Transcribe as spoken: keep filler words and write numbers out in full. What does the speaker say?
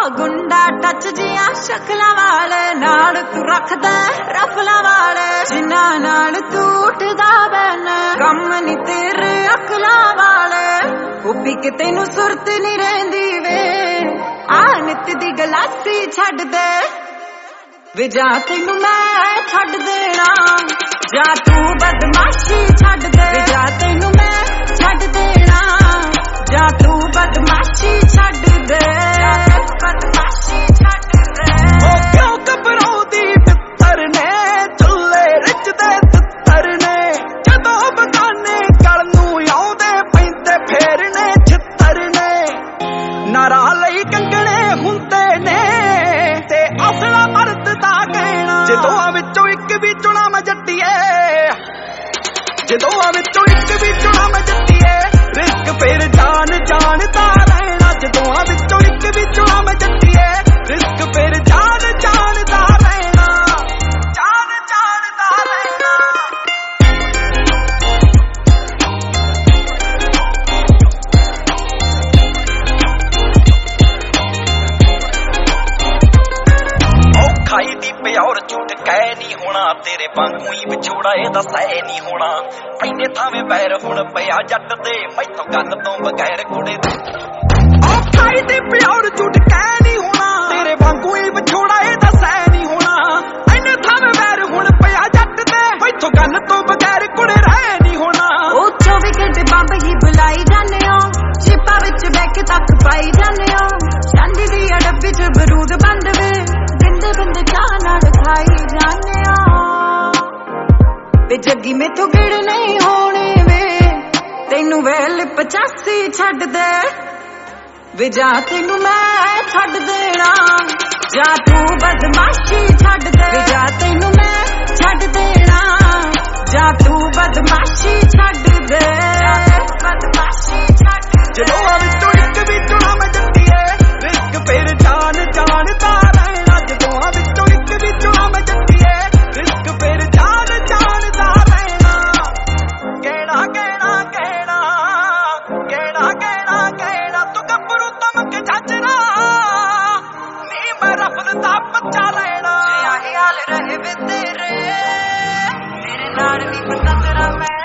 गुंडा टच जिया शक्लां वाले नाल तू रखदा रफलां वाले जिन्ना नाल तू उठदा बैन कम नी तेरे अकलां वाले उप्पी कि तेनू सुरत नी रहिंदी वे आ नित दी गलासी छड्ड दे वे जा तेनू मैं छड्ड देना जा तू बदमाशी छड्ड दे वे जा तेनू मैं छड्ड देना जा तू बदमाशी छड्ड दे बदमाशी छड्ड दे ओ क्यों घबराउंदी तित्तर ने चुल्ले रिचदे तित्तर ने जदों बगाने गल नूं आउंदे पैंदे फेरने छित्तर ने नारा लई कंगणे हुंदे ने ते असला मर्द दा कहना जे दोआं विचों इक भी चुना मैं जट्टीए जे दोआं विचों इक भी चुना मैं जट्टीए रिस्क फिर जान जानदा रहना जे दोआं विचों इक भी चुना मैं जट्टीए रिस्क फिर जान जानदा रहना जान जानदा रहना ओ खाई दी प्यार झूठ कह नहीं होना तेरे वांगू ही विछोड़ा एदा सह नहीं होना पैने थावे पैर हुण पिया जट दे मैथों गल तो बगैर कुड़े दे ओ खाई दी प्यार झूठ कह नहीं होना तेरे वांगू ही विछोड़ा एदा सह नहीं होना पैने थावे पैर हुण पिया जट दे मैथों गल तो बगैर कुड़े रह नहीं होना ओ चौबी घंटे बंब ही बुलाई जाने हो चिपा विच बैठ के तक पाई जाने हो चांदी दी डब्बी च बरूद बंद वे बिंदे बिंदे चाह नाल खाई जाने हो वे जग्गी मैथों गिड़ नहीं होने वे तेनू वेल पचासी छड्ड दे वे जा तेनू मैं छड्ड देना जा तू बदमाशी छड्ड दे वे जा तेनू मैं छड्ड देना जा तू बदमाशी छड्ड दे बदमाशी छड्ड दे जदों विचों इक भी चुना मैं जट्टीए रिस्क फिर जान जानदा रहना जदों विचों इक भी चुना मैं जट्टीए रिस्क फिर जान जानदा रहना कहना कहना कहना कहना कहना कहना तू गब्बरू तमक जाचना नी मैं रफल दा बच्चा लेना जे आही हाल रहे वे तेरे तेरे नाल नी पता तेरा मैं